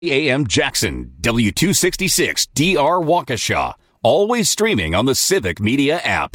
AM Jackson, W266 DR Waukesha. Always streaming on the Civic Media app.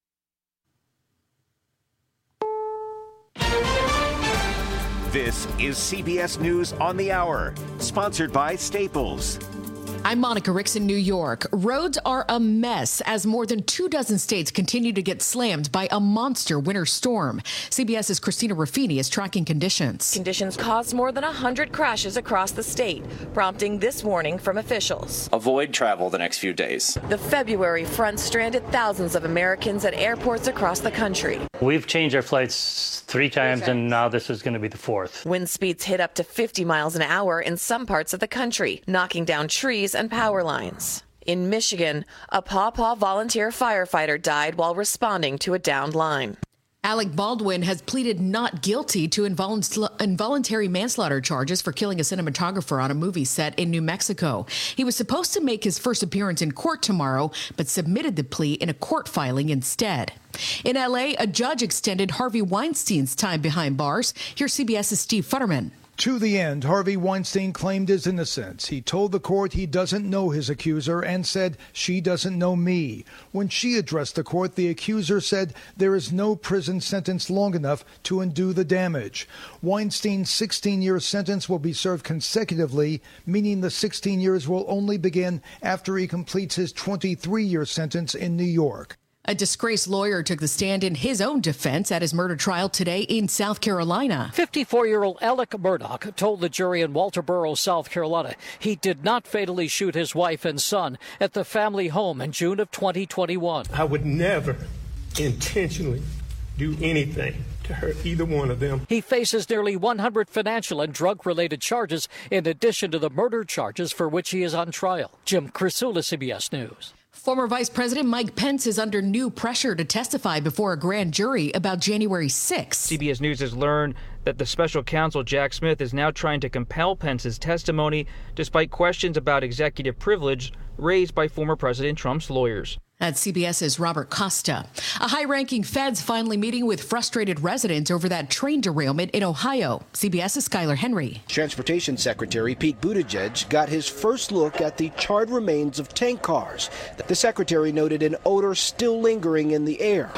This is CBS News on the Hour, sponsored by Staples. I'm Monica Ricks in New York. Roads are a mess as more than 24 states continue to get slammed by a monster winter storm. CBS's Christina Ruffini is tracking conditions. Conditions caused more than 100 crashes across the state, prompting this warning from officials. Avoid travel the next few days. The February front stranded thousands of Americans at airports across the country. We've changed our flights 3 times, and now this is going to be the 4th. Wind speeds hit up to 50 miles an hour in some parts of the country, knocking down trees and power lines. In Michigan, a Paw Paw volunteer firefighter died while responding to a downed line. Alec Baldwin has pleaded not guilty to involuntary manslaughter charges for killing a cinematographer on a movie set in New Mexico. He was supposed to make his first appearance in court tomorrow, but submitted the plea in a court filing instead. In L.A., a judge extended Harvey Weinstein's time behind bars. Here's CBS's Steve Futterman. To the end, Harvey Weinstein claimed his innocence. He told the court he doesn't know his accuser and said, "She doesn't know me." When she addressed the court, the accuser said there is no prison sentence long enough to undo the damage. Weinstein's 16-year sentence will be served consecutively, meaning the 16 years will only begin after he completes his 23-year sentence in New York. A disgraced lawyer took the stand in his own defense at his murder trial today in South Carolina. 54-year-old Alec Murdaugh told the jury in Walterboro, South Carolina, he did not fatally shoot his wife and son at the family home in June of 2021. I would never intentionally do anything to hurt either one of them. He faces nearly 100 financial and drug-related charges in addition to the murder charges for which he is on trial. Jim Crisula, CBS News. Former Vice President Mike Pence is under new pressure to testify before a grand jury about January 6th. CBS News has learned that the special counsel Jack Smith is now trying to compel Pence's testimony despite questions about executive privilege raised by former President Trump's lawyers. That's CBS's Robert Costa. A high-ranking feds finally meeting with frustrated residents over that train derailment in Ohio. CBS's Skylar Henry. Transportation Secretary Pete Buttigieg got his first look at the charred remains of tank cars. The secretary noted an odor still lingering in the air.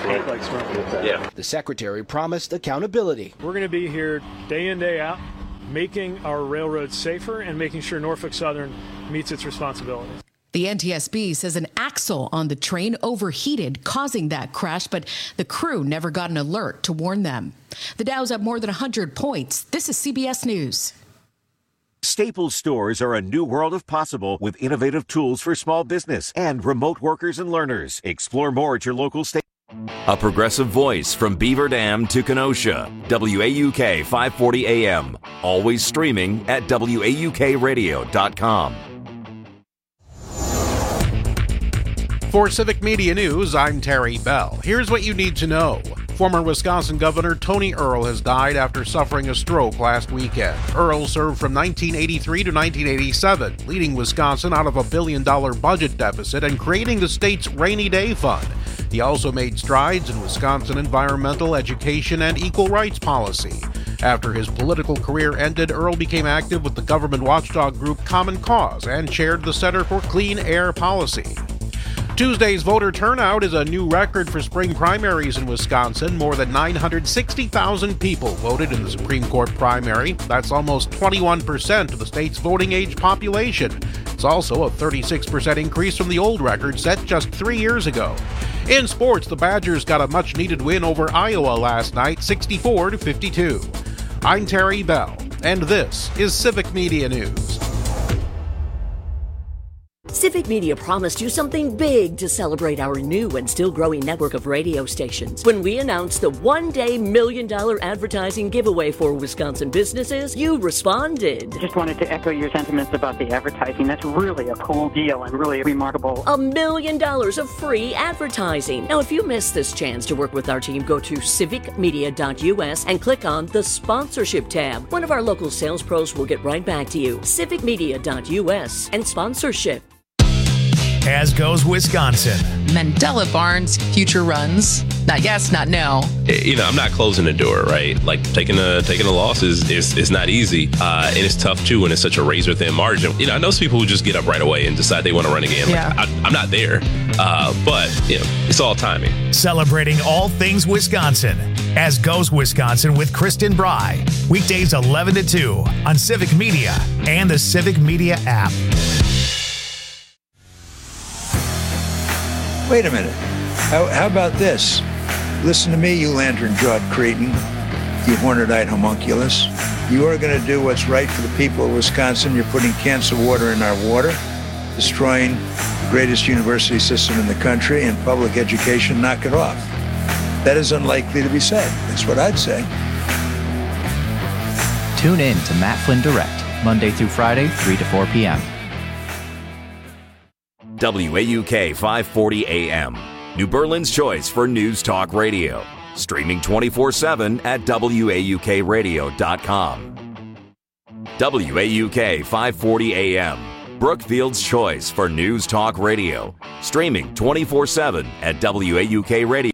Yeah. The secretary promised accountability. We're going to be here day in, day out, making our railroads safer and making sure Norfolk Southern meets its responsibilities. The NTSB says an axle on the train overheated, causing that crash, but the crew never got an alert to warn them. The Dow's up more than 100 points. This is CBS News. Staples stores are a new world of possible with innovative tools for small business and remote workers and learners. Explore more at your local Staples. A progressive voice from Beaver Dam to Kenosha. WAUK 540 AM. Always streaming at WAUKradio.com. For Civic Media News, I'm Terry Bell. Here's what you need to know. Former Wisconsin Governor Tony Earl has died after suffering a stroke last weekend. Earl served from 1983 to 1987, leading Wisconsin out of a $1 billion budget deficit and creating the state's rainy day fund. He also made strides in Wisconsin environmental, education, and equal rights policy. After his political career ended, Earl became active with the government watchdog group Common Cause and chaired the Center for Clean Air Policy. Tuesday's voter turnout is a new record for spring primaries in Wisconsin. More than 960,000 people voted in the Supreme Court primary. That's almost 21% of the state's voting age population. It's also a 36% increase from the old record set just 3 years ago. In sports, the Badgers got a much-needed win over Iowa last night, 64-52. I'm Terry Bell, and this is Civic Media News. Civic Media promised you something big to celebrate our new and still growing network of radio stations. When we announced the one-day $1 million advertising giveaway for Wisconsin businesses, you responded. Just wanted to echo your sentiments about the advertising. That's really a cool deal and really remarkable. $1 million of free advertising. Now, if you missed this chance to work with our team, go to civicmedia.us and click on the sponsorship tab. One of our local sales pros will get right back to you. civicmedia.us and sponsorship. As goes Wisconsin. Mandela Barnes Future Runs. Not yes, not no. I'm not closing the door, right? Like taking a loss is not easy, and it's tough too when it's such a razor thin margin. I know some people who just get up right away and decide they want to run again. Yeah. Like, I'm not there, but it's all timing. Celebrating all things Wisconsin, as goes Wisconsin with Kristen Bry. Weekdays 11 to 2 on Civic Media and the Civic Media app. Wait a minute. How about this? Listen to me, you lantern-jawed cretin, you horned-eyed homunculus. You are going to do what's right for the people of Wisconsin. You're putting cancer water in our water, destroying the greatest university system in the country, and public education. Knock it off. That is unlikely to be said. That's what I'd say. Tune in to Matt Flynn Direct, Monday through Friday, 3 to 4 p.m. WAUK 540 AM, New Berlin's choice for news talk radio. Streaming 24/7 at WAUKradio.com. WAUK 540 AM, Brookfield's choice for news talk radio. Streaming 24/7 at WAUKradio.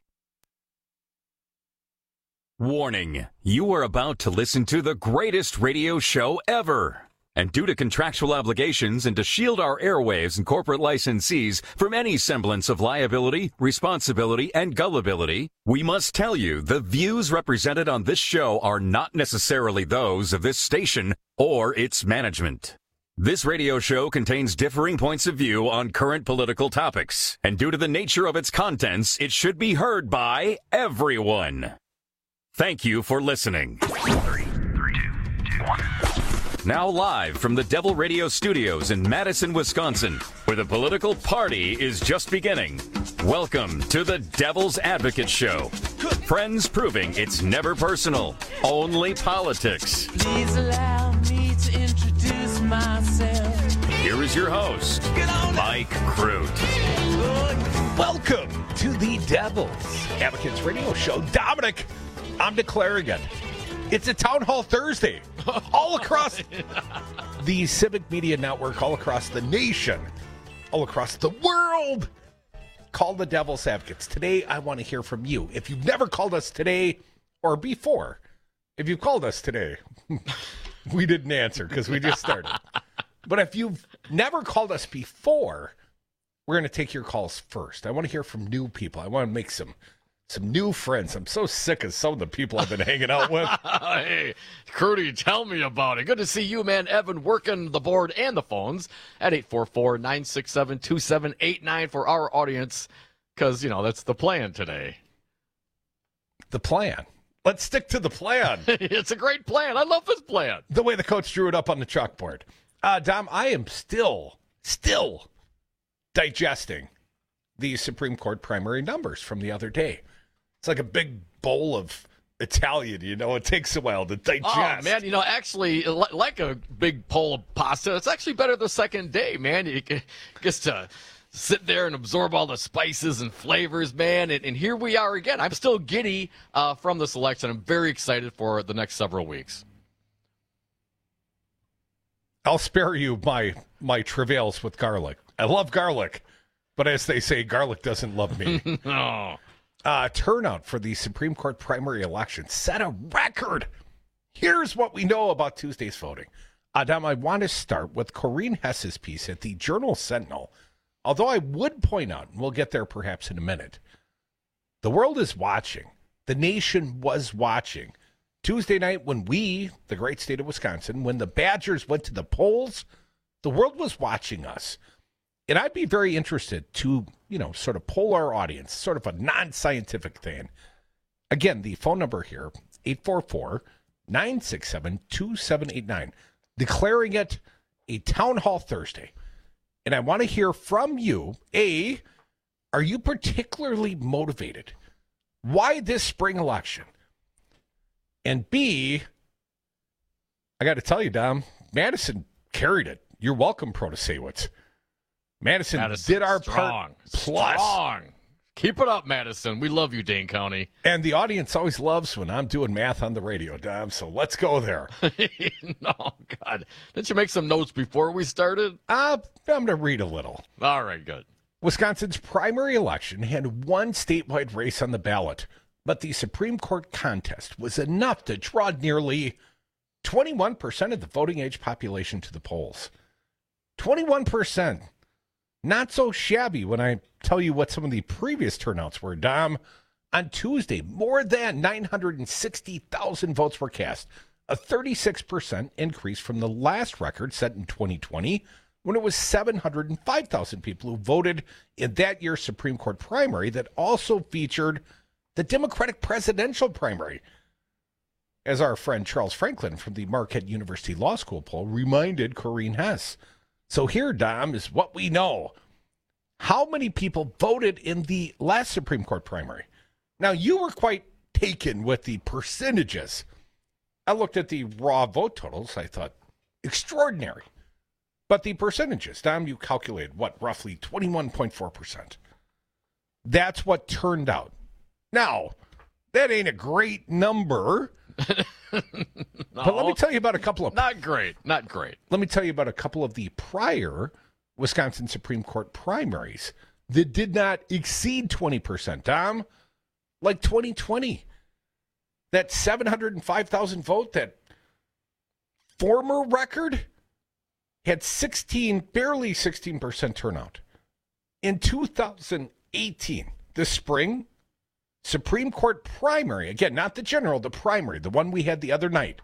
Warning, you are about to listen to the greatest radio show ever. And due to contractual obligations and to shield our airwaves and corporate licensees from any semblance of liability, responsibility, and gullibility, we must tell you the views represented on this show are not necessarily those of this station or its management. This radio show contains differing points of view on current political topics, and due to the nature of its contents, it should be heard by everyone. Thank you for listening. 3, 2, 1. Now live from the Devil Radio Studios in Madison, Wisconsin, where the political party is just beginning. Welcome to the Devil's Advocate Show. Friends proving it's never personal, only politics. Please allow me to introduce myself. Here is your host, Mike Crute. Welcome to the Devil's Advocates Radio Show. Dominic, I'm declaring it. It's a Town Hall Thursday all across the Civic Media Network, all across the nation, all across the world. Call the Devil's Advocates. Today, I want to hear from you. If you've never called us today or before, if you've called us today, we didn't answer because we just started. But if you've never called us before, we're going to take your calls first. I want to hear from new people. I want to make some new friends. I'm so sick of some of the people I've been hanging out with. Hey, Crudy, tell me about it. Good to see you, man. Evan, working the board and the phones at 844-967-2789 for our audience, because, that's the plan today. The plan? Let's stick to the plan. It's a great plan. I love this plan. The way the coach drew it up on the chalkboard. Dom, I am still digesting the Supreme Court primary numbers from the other day. It's like a big bowl of Italian, it takes a while to digest. Oh, man, actually, like a big bowl of pasta, it's actually better the second day, man. You gets to sit there and absorb all the spices and flavors, man, and here we are again. I'm still giddy from this election. I'm very excited for the next several weeks. I'll spare you my travails with garlic. I love garlic, but as they say, garlic doesn't love me. No. Turnout for the Supreme Court primary election set a record. Here's what we know about Tuesday's voting. Adam, I want to start with Corrine Hess's piece at the Journal-Sentinel. Although I would point out, and we'll get there perhaps in a minute, the world is watching. The nation was watching. Tuesday night when we, the great state of Wisconsin, when the Badgers went to the polls, the world was watching us. And I'd be very interested to, sort of poll our audience, sort of a non-scientific thing. Again, the phone number here, 844-967-2789, declaring it a Town Hall Thursday. And I want to hear from you. A, are you particularly motivated? Why this spring election? And B, I got to tell you, Dom, Madison carried it. You're welcome, Protasewicz. Madison did our part. Plus. Strong. Keep it up, Madison. We love you, Dane County. And the audience always loves when I'm doing math on the radio, Dom, so let's go there. No, God. Didn't you make some notes before we started? I'm going to read a little. All right, good. Wisconsin's primary election had one statewide race on the ballot, but the Supreme Court contest was enough to draw nearly 21% of the voting age population to the polls. 21%. Not so shabby when I tell you what some of the previous turnouts were, Dom. On Tuesday, more than 960,000 votes were cast, a 36% increase from the last record set in 2020, when it was 705,000 people who voted in that year's Supreme Court primary that also featured the Democratic presidential primary. As our friend Charles Franklin from the Marquette University Law School poll reminded Corrine Hess. So here, Dom, is what we know. How many people voted in the last Supreme Court primary? Now, you were quite taken with the percentages. I looked at the raw vote totals. I thought, extraordinary. But the percentages, Dom, you calculated, what, roughly 21.4%. That's what turned out. Now, that ain't a great number. No, but let me tell you about a couple of... Not great. Let me tell you about a couple of the prior Wisconsin Supreme Court primaries that did not exceed 20%, Dom. Like 2020. That 705,000 vote, that former record, had barely 16% turnout. In 2018, the spring Supreme Court primary, again, not the general, the primary, the one we had the other night,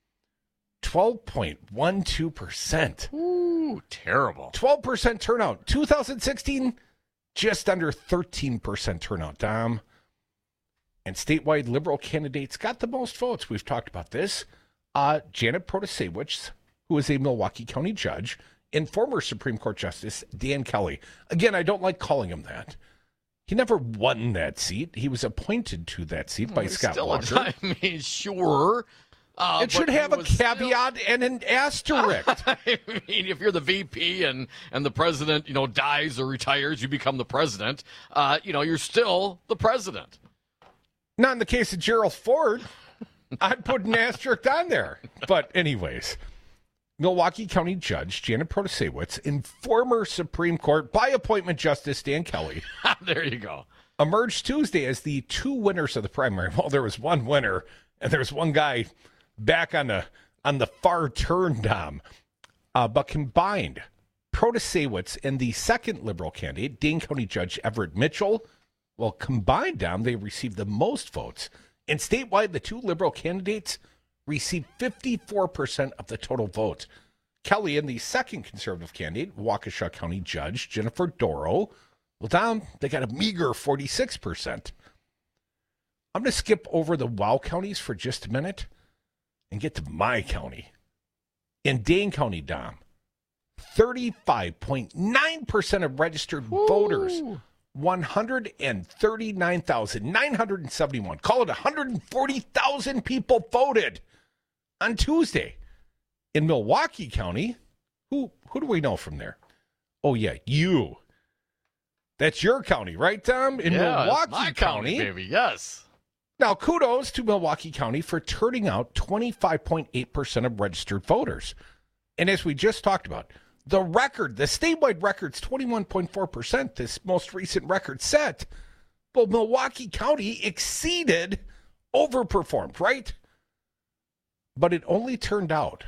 12.12%. Ooh, terrible. 12% turnout. 2016, just under 13% turnout, Dom. And statewide liberal candidates got the most votes. We've talked about this. Janet Protasewicz, who is a Milwaukee County judge, and former Supreme Court Justice Dan Kelly. Again, I don't like calling him that. He never won that seat. He was appointed to that seat by Scott Walker. I mean, sure. It should have a caveat and an asterisk. I mean, if you're the VP and the president, dies or retires, you become the president. You're still the president. Not in the case of Gerald Ford. I'd put an asterisk on there. But anyways, Milwaukee County Judge Janet Protasewicz and former Supreme Court by appointment Justice Dan Kelly. There you go. Emerged Tuesday as the two winners of the primary. Well, there was one winner, and there was one guy back on the far turn, Dom. But combined, Protasewicz and the second liberal candidate, Dane County Judge Everett Mitchell, well, combined, Dom, they received the most votes. And statewide, the two liberal candidates received 54% of the total vote. Kelly and the second conservative candidate, Waukesha County Judge Jennifer Dorough, well, Dom, they got a meager 46%. I'm going to skip over the WOW counties for just a minute and get to my county. In Dane County, Dom, 35.9% of registered voters, 139,971, call it 140,000 people voted on Tuesday. In Milwaukee County, who do we know from there? Oh, yeah, you. That's your county, right, Tom? In Milwaukee my county, baby, yes. Now, kudos to Milwaukee County for turning out 25.8% of registered voters. And as we just talked about, the record, the statewide record's 21.4%, this most recent record set. Well, Milwaukee County overperformed, right? But it only turned out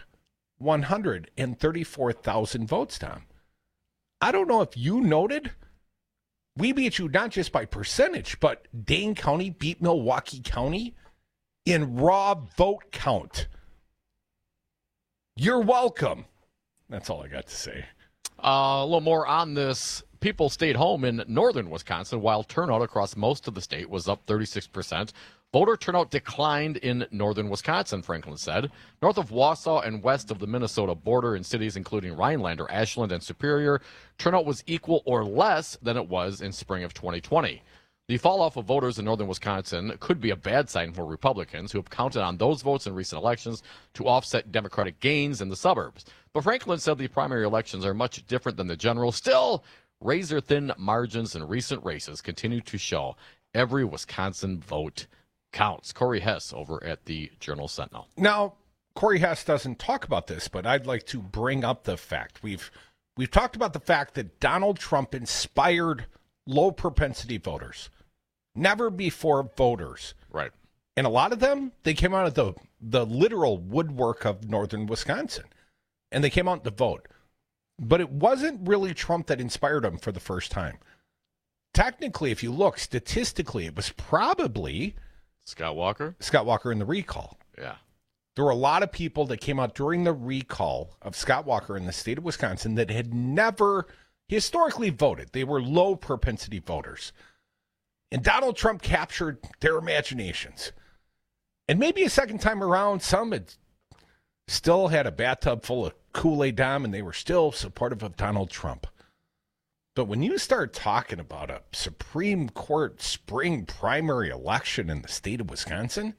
134,000 votes, Tom. I don't know if you noted, we beat you not just by percentage, but Dane County beat Milwaukee County in raw vote count. You're welcome. That's all I got to say. A little more on this. People stayed home in northern Wisconsin while turnout across most of the state was up 36%. Voter turnout declined in northern Wisconsin, Franklin said. North of Wausau and west of the Minnesota border in cities including Rhinelander, Ashland, and Superior, turnout was equal or less than it was in spring of 2020. The fall-off of voters in northern Wisconsin could be a bad sign for Republicans who have counted on those votes in recent elections to offset Democratic gains in the suburbs. But Franklin said the primary elections are much different than the general. Still, razor-thin margins in recent races continue to show every Wisconsin vote counts. Corey Hess over at the Journal-Sentinel. Now, Corey Hess doesn't talk about this, but I'd like to bring up the fact we've We've talked about the fact that Donald Trump inspired low-propensity voters, never-before voters. Right. And a lot of them, they came out of the literal woodwork of northern Wisconsin, and they came out to vote. But it wasn't really Trump that inspired them for the first time. Technically, if you look statistically, it was probably Scott Walker in the recall. Yeah. There were a lot of people that came out during the recall of Scott Walker in the state of Wisconsin that had never historically voted. They were low propensity voters. And Donald Trump captured their imaginations. And maybe a second time around, some had still had a bathtub full of Kool-Aid Dom, and they were still supportive of Donald Trump. But when you start talking about a Supreme Court spring primary election in the state of Wisconsin,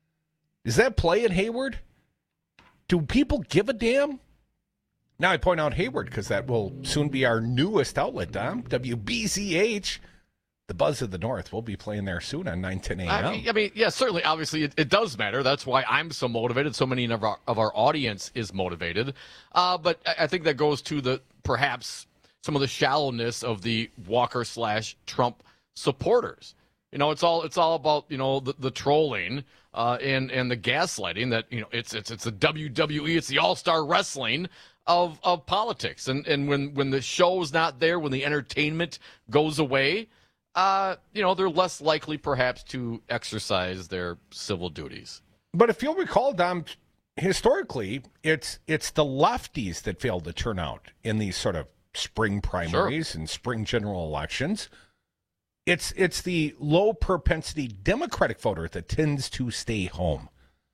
is that play in Hayward? Do people give a damn? Now I point out Hayward because that will soon be our newest outlet, Dom. WBZH, the Buzz of the North. We'll be playing there soon on 9:10 a.m. I mean, yeah, certainly, obviously, it does matter. That's why I'm so motivated. So many of our audience is motivated. But I think that goes to perhaps some of the shallowness of the Walker/Trump supporters. You know, it's all about, you know, the trolling and the gaslighting that, you know, it's the WWE, it's the all-star wrestling of politics. And when the show's not there, when the entertainment goes away, you know, they're less likely perhaps to exercise their civil duties. But if you'll recall, Dom, historically, it's the lefties that failed to turn out in these sort of spring primaries and spring general elections. It's the low propensity Democratic voter that tends to stay home.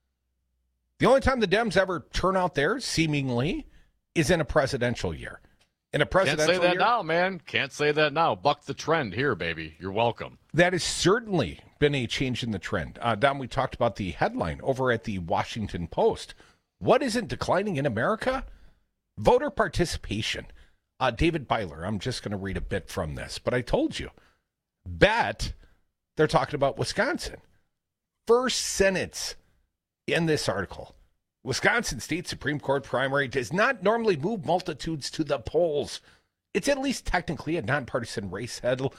The only time the Dems ever turn out there, seemingly, is in a presidential year. In a presidential year. Can't say that now, man. Can't say that now. Buck the trend here, baby. You're welcome. That has certainly been a change in the trend. Dom, we talked about the headline over at the Washington Post. What isn't declining in America? Voter participation. David Byler, I'm just going to read a bit from this, but I told you. Bet they're talking about Wisconsin. First sentence in this article. Wisconsin State Supreme Court primary does not normally move multitudes to the polls. It's at least technically a nonpartisan race held,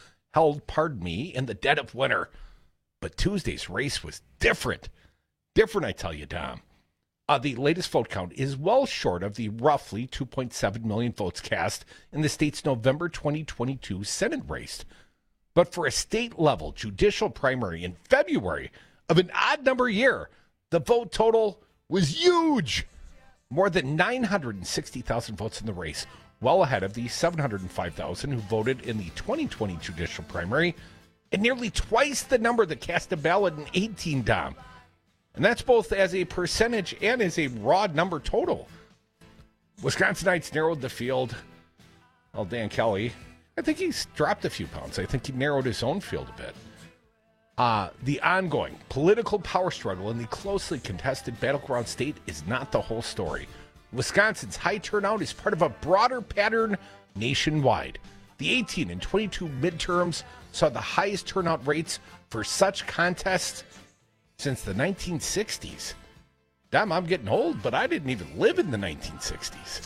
in the dead of winter. But Tuesday's race was different. Different, I tell you, Dom. The latest vote count is well short of the roughly 2.7 million votes cast in the state's November 2022 Senate race. But for a state-level judicial primary in February of an odd number year, the vote total was huge. More than 960,000 votes in the race, well ahead of the 705,000 who voted in the 2020 judicial primary, and nearly twice the number that cast a ballot in 18, Dom. And that's both as a percentage and as a raw number total. Wisconsinites narrowed the field. Well, Dan Kelly, I think he's dropped a few pounds. I think he narrowed his own field a bit. The ongoing political power struggle in the closely contested battleground state is not the whole story. Wisconsin's high turnout is part of a broader pattern nationwide. The 18 and 22 midterms saw the highest turnout rates for such contests since the 1960s. Damn, I'm getting old, but I didn't even live in the 1960s.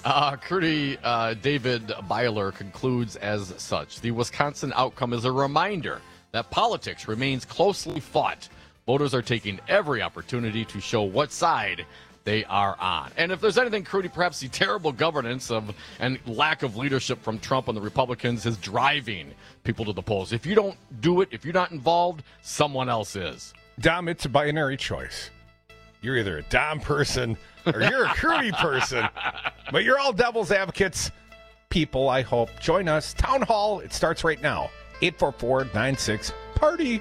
David Byler concludes as such. The Wisconsin outcome is a reminder that politics remains closely fought. Voters are taking every opportunity to show what side they are on. And if there's anything, Crudy, perhaps the terrible governance and lack of leadership from Trump and the Republicans is driving people to the polls. If you don't do it, if you're not involved, someone else is. Dom, it's a binary choice. You're either a Dom person or you're a Crudy person. But you're all devil's advocates. People, I hope. Join us. Town Hall, it starts right now. 844-96-PARTY.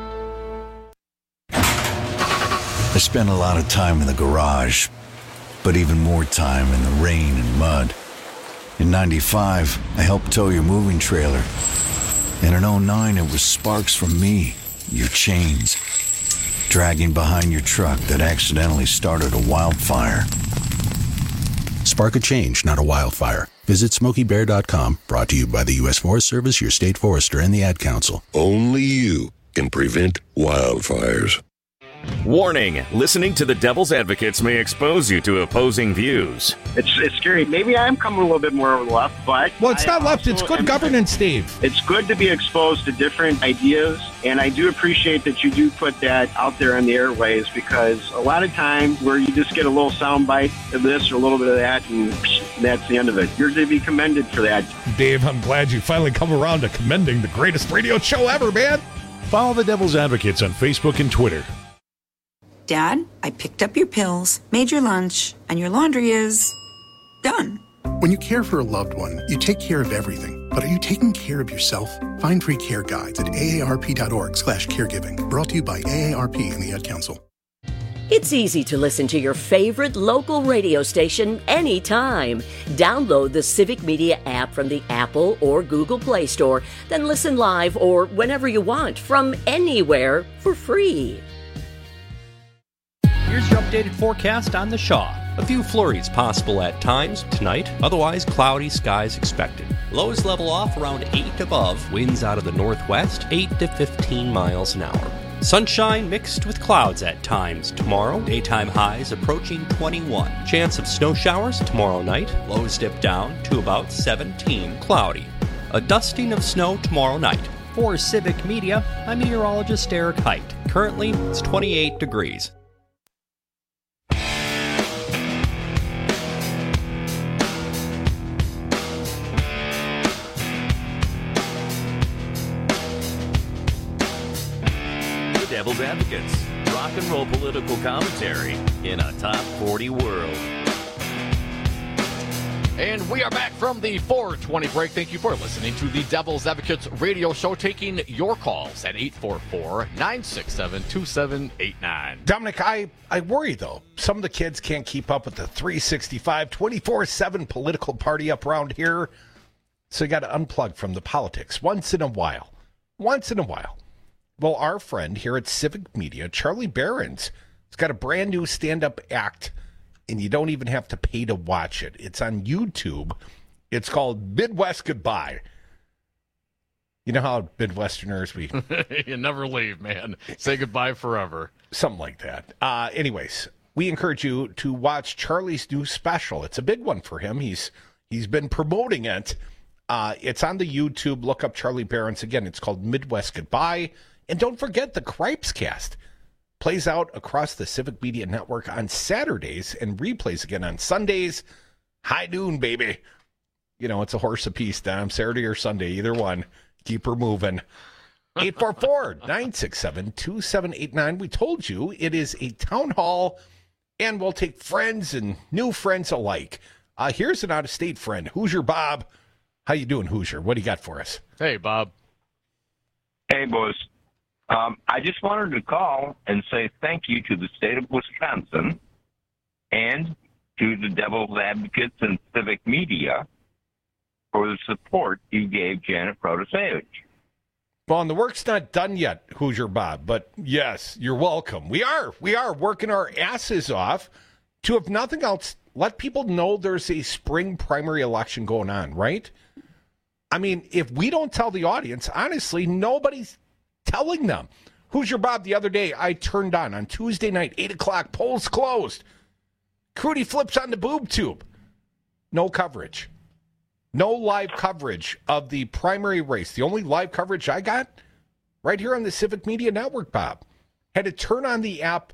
I spent a lot of time in the garage, but even more time in the rain and mud. In 95, I helped tow your moving trailer. And in 09, it was sparks from me, your chains, dragging behind your truck that accidentally started a wildfire. Spark a change, not a wildfire. Visit SmokeyBear.com, brought to you by the U.S. Forest Service, your state forester, and the Ad Council. Only you can prevent wildfires. Warning, listening to the Devil's Advocates may expose you to opposing views. It's scary. Maybe I'm coming a little bit more over the left, but... Well, it's not left. It's good governance, Steve. It's good to be exposed to different ideas, and I do appreciate that you do put that out there on the airways, because a lot of times where you just get a little soundbite of this or a little bit of that, and that's the end of it. You're to be commended for that. Dave, I'm glad you finally come around to commending the greatest radio show ever, man. Follow the Devil's Advocates on Facebook and Twitter. Dad, I picked up your pills, made your lunch, and your laundry is done. When you care for a loved one, you take care of everything. But are you taking care of yourself? Find free care guides at aarp.org/caregiving. Brought to you by AARP and the Ad Council. It's easy to listen to your favorite local radio station anytime. Download the Civic Media app from the Apple or Google Play Store, then listen live or whenever you want from anywhere for free. Here's your updated forecast on the Shaw. A few flurries possible at times tonight, otherwise cloudy skies expected. Lows level off around 8 above, winds out of the northwest, 8 to 15 miles an hour. Sunshine mixed with clouds at times tomorrow, daytime highs approaching 21. Chance of snow showers tomorrow night, lows dip down to about 17, cloudy. A dusting of snow tomorrow night. For Civic Media, I'm meteorologist Eric Height. Currently, it's 28 degrees. Devil's Advocates, rock and roll political commentary in a top 40 world. And we are back from the 420 break. Thank you for listening to the Devil's Advocates radio show, taking your calls at 844-967-2789. Dominic, I worry, though. Some of the kids can't keep up with the 365, 24/7 political party up around here. So you got to unplug from the politics once in a while. Once in a while. Well, our friend here at Civic Media, Charlie Behrens, has got a brand new stand-up act, and you don't even have to pay to watch it. It's on YouTube. It's called Midwest Goodbye. You know how Midwesterners, we... You never leave, man. Say goodbye forever. Something like that. Anyways, we encourage you to watch Charlie's new special. It's a big one for him. He's been promoting it. It's on the YouTube. Look up Charlie Behrens. Again, it's called Midwest Goodbye. And don't forget, the Cripes Cast plays out across the Civic Media Network on Saturdays and replays again on Sundays. High noon, baby. You know, it's a horse apiece, Dom. Saturday or Sunday, either one. Keep her moving. 844-967-2789. We told you it is a town hall, and we'll take friends and new friends alike. Here's an out-of-state friend, Hoosier Bob. How you doing, Hoosier? What do you got for us? Hey, Bob. Hey, boys. I just wanted to call and say thank you to the state of Wisconsin and to the Devil's Advocates and Civic Media for the support you gave Janet Protasevich. Well, and the work's not done yet, Hoosier Bob, but yes, you're welcome. We are working our asses off to, if nothing else, let people know there's a spring primary election going on, right? I mean, if we don't tell the audience, honestly, nobody's telling them. Hoosier Bob, the other day, I turned on Tuesday night, 8 o'clock, polls closed. Crudy flips on the boob tube. No coverage. No live coverage of the primary race. The only live coverage I got right here on the Civic Media Network, Bob. Had to turn on the app,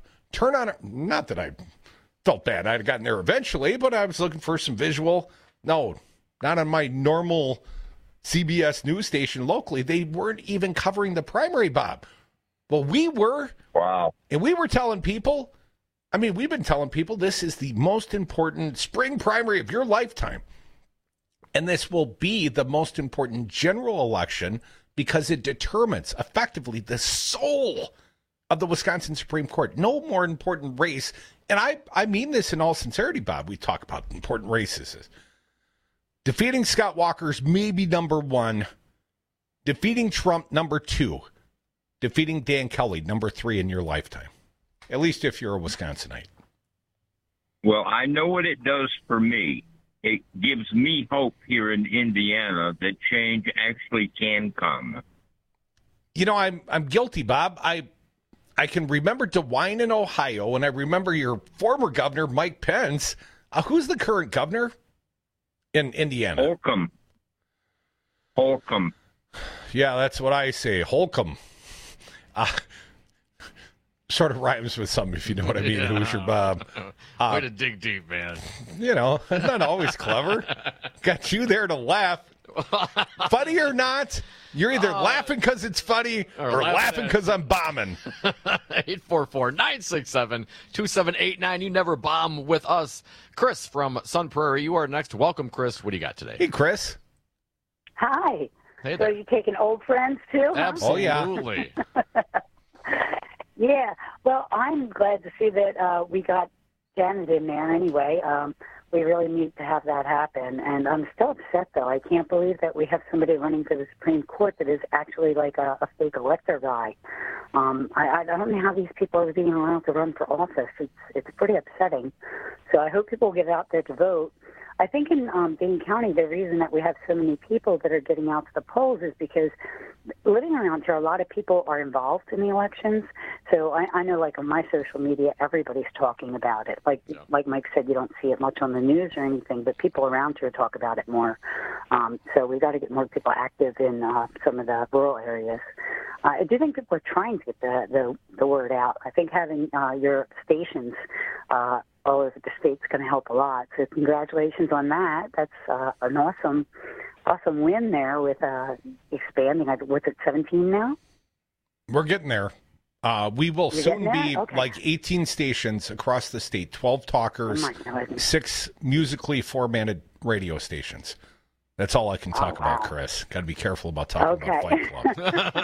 not that I felt bad. I'd have gotten there eventually, but I was looking for some visual. No, not on my normal CBS news station locally. They weren't even covering the primary, Bob. Well, we were. Wow. And we were telling people, we've been telling people this is the most important spring primary of your lifetime. And this will be the most important general election because it determines effectively the soul of the Wisconsin Supreme Court. No more important race. And I mean this in all sincerity, Bob. We talk about important races. Defeating Scott Walker's maybe number one. Defeating Trump, number two. Defeating Dan Kelly, number three in your lifetime. At least if you're a Wisconsinite. Well, I know what it does for me. It gives me hope here in Indiana that change actually can come. You know, I'm guilty, Bob. I I can remember DeWine in Ohio, and I remember your former governor, Mike Pence. Who's the current governor in Indiana? Holcomb. Yeah, that's what I say. Holcomb. Sort of rhymes with something, if you know what I mean. Yeah. Hoosier Bob. Way to dig deep, man. You know, not always clever. Got you there to laugh. Funny or not, you're either laughing because it's funny or laughing because I'm bombing. 844-967-2789. You never bomb with us. Chris from Sun Prairie, you are next. Welcome, Chris. What do you got today? Hey, Chris. Hi. Hey So there. you taking old friends too? Huh? Absolutely. Yeah. Well, I'm glad to see that we got Janet in there anyway. We really need to have that happen. And I'm still upset, though. I can't believe that we have somebody running for the Supreme Court that is actually like a fake elector guy. I don't know how these people are being allowed to run for office. It's pretty upsetting. So I hope people get out there to vote. I think in Dane County, the reason that we have so many people that are getting out to the polls is because living around here, a lot of people are involved in the elections. So I know, like, on my social media, everybody's talking about it. Like Mike said, you don't see it much on the news or anything, but people around here talk about it more. So we've got to get more people active in some of the rural areas. I do think people are trying to get the word out. I think having your stations all over the state's going to help a lot. So congratulations on that. That's an awesome win there with expanding. What's it, 17 now? We're getting there. We will soon be Okay. like 18 stations across the state, 12 talkers, 6 musically formatted radio stations. That's all I can talk about, Chris. Got to be careful about talking about Fight Club.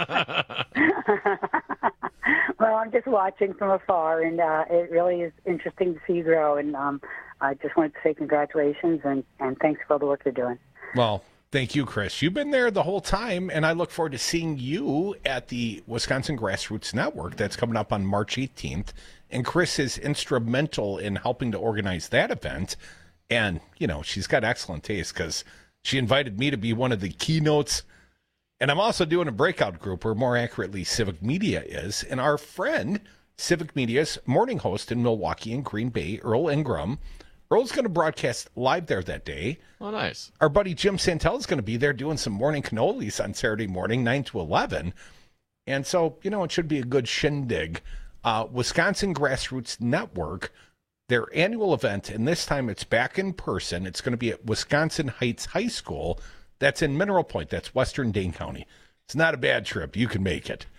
Well, I'm just watching from afar, and it really is interesting to see you grow. And I just wanted to say congratulations and thanks for all the work you're doing. Well, thank you, Chris. You've been there the whole time, and I look forward to seeing you at the Wisconsin Grassroots Network that's coming up on March 18th. And Chris is instrumental in helping to organize that event. And, you know, she's got excellent taste because she invited me to be one of the keynotes. And I'm also doing a breakout group, or more accurately, Civic Media is. And our friend, Civic Media's morning host in Milwaukee and Green Bay, Earl Ingram, Earl's going to broadcast live there that day. Oh, nice. Our buddy Jim Santel is going to be there doing some morning cannolis on Saturday morning, 9 to 11. And so, you know, it should be a good shindig. Wisconsin Grassroots Network, their annual event, and this time it's back in person. It's going to be at Wisconsin Heights High School. That's in Mineral Point. That's western Dane County. It's not a bad trip. You can make it.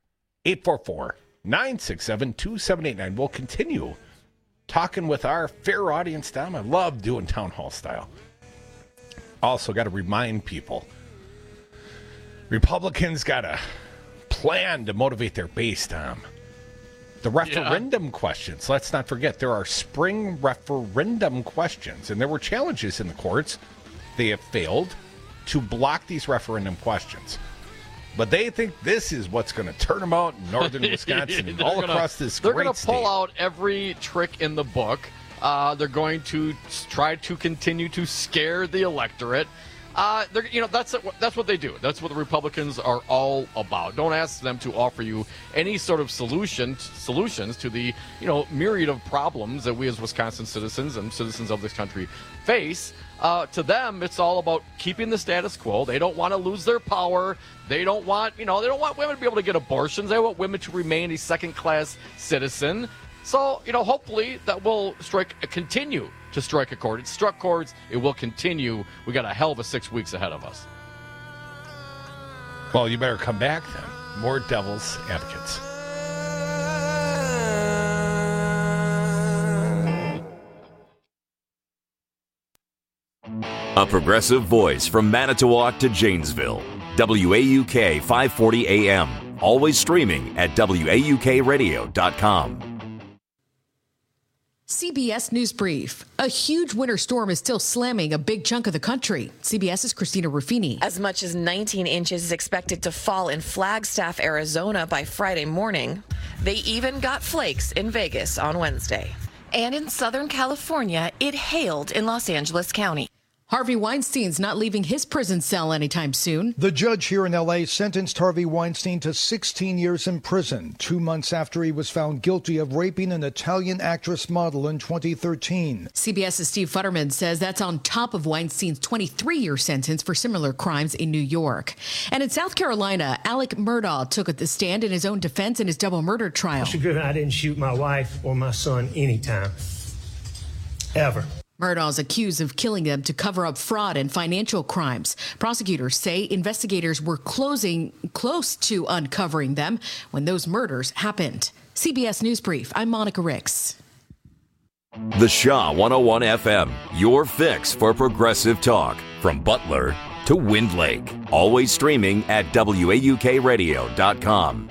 844-967-2789. We'll continue talking with our fair audience, Tom. I love doing town hall style. Also, got to remind people, Republicans got a plan to motivate their base, Tom. The referendum questions. Let's not forget, there are spring referendum questions, and there were challenges in the courts. They have failed to block these referendum questions. But they think this is what's going to turn them out in northern Wisconsin and all across this great state. They're going to pull out every trick in the book. They're going to try to continue to scare the electorate. That's what they do. That's what the Republicans are all about. Don't ask them to offer you any sort of solutions to the myriad of problems that we as Wisconsin citizens and citizens of this country face. To them, it's all about keeping the status quo. They don't want to lose their power. They don't want women to be able to get abortions. They want women to remain a second-class citizen. So, hopefully that will continue to strike a chord. It struck chords. It will continue. We got a hell of a 6 weeks ahead of us. Well, you better come back then. More Devil's Advocates. A progressive voice from Manitowoc to Janesville. WAUK 540 AM. Always streaming at WAUKradio.com. CBS News Brief. A huge winter storm is still slamming a big chunk of the country. CBS's Christina Ruffini. As much as 19 inches is expected to fall in Flagstaff, Arizona by Friday morning. They even got flakes in Vegas on Wednesday. And in Southern California, it hailed in Los Angeles County. Harvey Weinstein's not leaving his prison cell anytime soon. The judge here in L.A. sentenced Harvey Weinstein to 16 years in prison, 2 months after he was found guilty of raping an Italian actress model in 2013. CBS's Steve Futterman says that's on top of Weinstein's 23-year sentence for similar crimes in New York. And in South Carolina, Alec Murdaugh took the stand in his own defense in his double murder trial. Mr. Griffin, I didn't shoot my wife or my son anytime, ever. Murdaugh's accused of killing them to cover up fraud and financial crimes. Prosecutors say investigators were close to uncovering them when those murders happened. CBS News Brief, I'm Monica Ricks. The Shaw 101 FM, your fix for progressive talk. From Butler to Wind Lake. Always streaming at WAUKradio.com.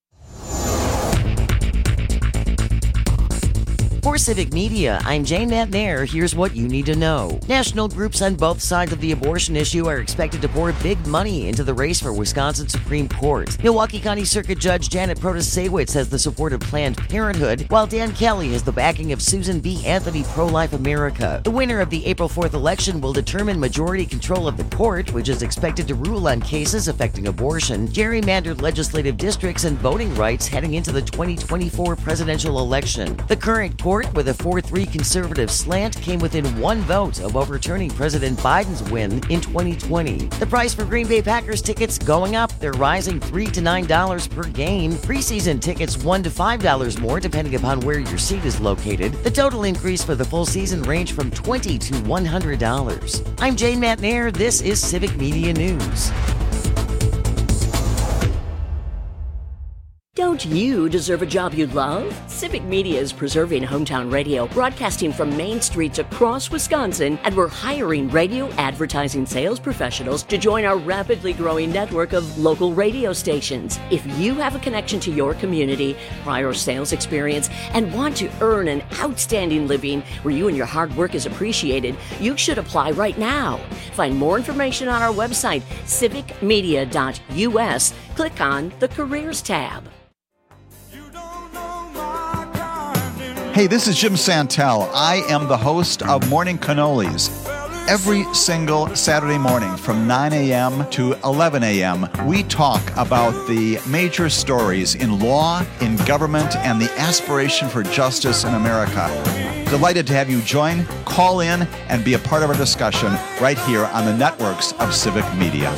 For Civic Media, I'm Jane McNair. Here's what you need to know. National groups on both sides of the abortion issue are expected to pour big money into the race for Wisconsin Supreme Court. Milwaukee County Circuit Judge Janet Protasewicz has the support of Planned Parenthood, while Dan Kelly has the backing of Susan B. Anthony Pro-Life America. The winner of the April 4th election will determine majority control of the court, which is expected to rule on cases affecting abortion, gerrymandered legislative districts, and voting rights heading into the 2024 presidential election. The current court, with a 4-3 conservative slant, came within one vote of overturning President Biden's win in 2020. The price for Green Bay Packers tickets going up. They're rising $3 to $9 per game. Preseason tickets $1 to $5 more, depending upon where your seat is located. The total increase for the full season range from $20 to $100. I'm Jane McNair. This is Civic Media News. Don't you deserve a job you love? Civic Media is preserving hometown radio, broadcasting from main streets across Wisconsin, and we're hiring radio advertising sales professionals to join our rapidly growing network of local radio stations. If you have a connection to your community, prior sales experience, and want to earn an outstanding living where you and your hard work is appreciated, you should apply right now. Find more information on our website, civicmedia.us. Click on the Careers tab. Hey, this is Jim Santel. I am the host of Morning Cannolis. Every single Saturday morning from 9 a.m. to 11 a.m., we talk about the major stories in law, in government, and the aspiration for justice in America. Delighted to have you join, call in, and be a part of our discussion right here on the networks of Civic Media.